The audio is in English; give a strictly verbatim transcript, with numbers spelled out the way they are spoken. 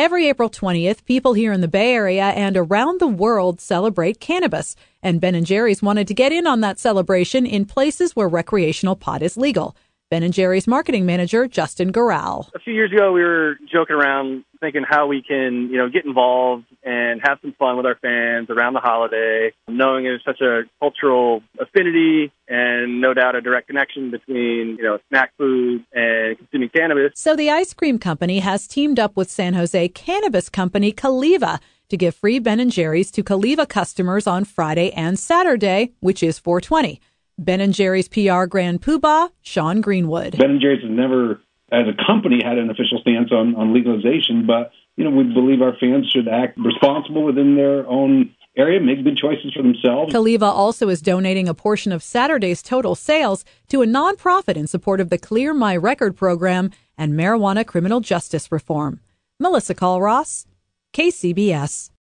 Every April twentieth, people here in the Bay Area and around the world celebrate cannabis, and Ben and Jerry's wanted to get in on that celebration in places where recreational pot is legal. Ben and Jerry's marketing manager, Justin Garral. A few years ago, we were joking around, thinking how we can, you know, get involved and have some fun with our fans around the holiday, knowing it's such a cultural affinity and no doubt a direct connection between, you know, snack food and consuming cannabis. So the ice cream company has teamed up with San Jose cannabis company Caliva to give free Ben and Jerry's to Caliva customers on Friday and Saturday, which is four twenty. Ben and Jerry's P R Grand Poobah, Sean Greenwood. Ben and Jerry's has never, as a company, had an official stance on, on legalization, but, you know, we believe our fans should act responsible within their own area, make good choices for themselves. Caliva also is donating a portion of Saturday's total sales to a nonprofit in support of the Clear My Record program and marijuana criminal justice reform. Melissa Colross, K C B S.